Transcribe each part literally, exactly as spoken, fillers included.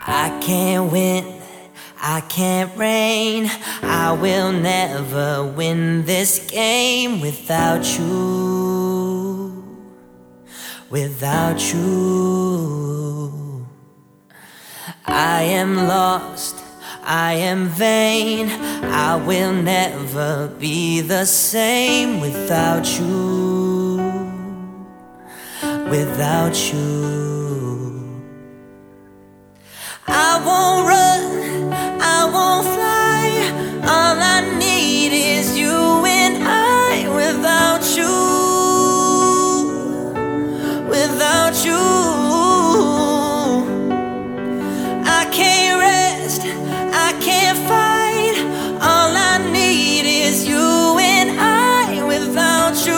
I can't win, I can't reign. I will never win this game without you, without you. I am lost, I am vain. I will never be the same without you, without you. I won't run, I won't fly. All I need is you and I. Without you, without you, I can't rest, I can't fight. All I need is you and I. Without you,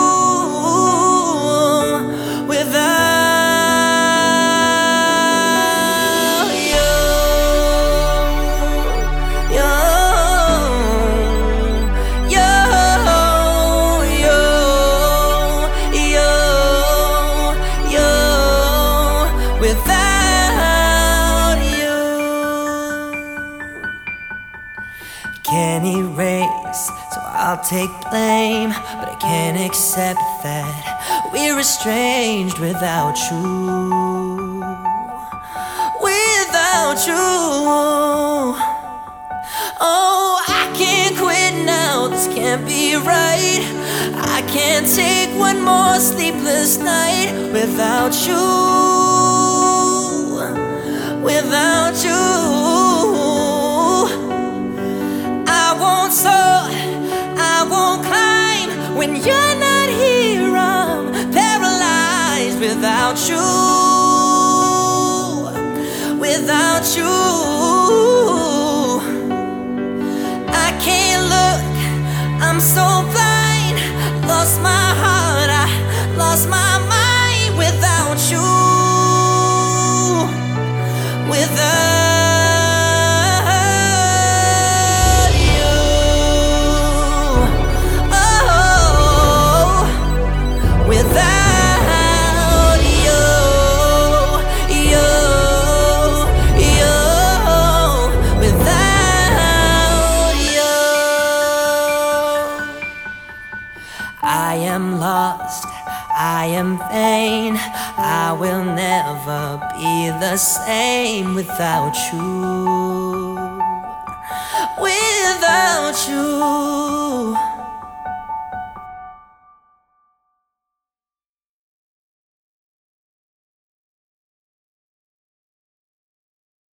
without without you. Can't erase, so I'll take blame, but I can't accept that we're estranged without you, without you. Oh, I can't quit now, this can't be right. I can't take one more sleepless night without you, without you. I won't soar, I won't climb. When you're not here, I'm paralyzed without you, without you. I can't look, I'm so blind. Lost my heart, I lost my mind without you, without you. Oh, without you, you, you, without you. I am lost, I am vain. I will never be the same without you, without you.